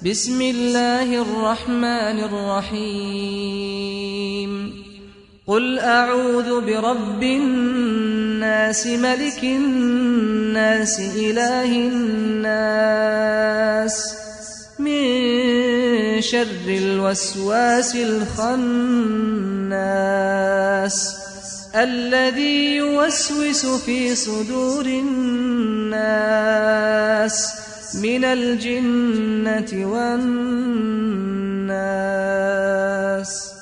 بسم الله الرحمن الرحيم قل أعوذ برب الناس ملك الناس إله الناس من شر الوسواس الخناس الذي يوسوس في صدور الناس من الجنة والناس.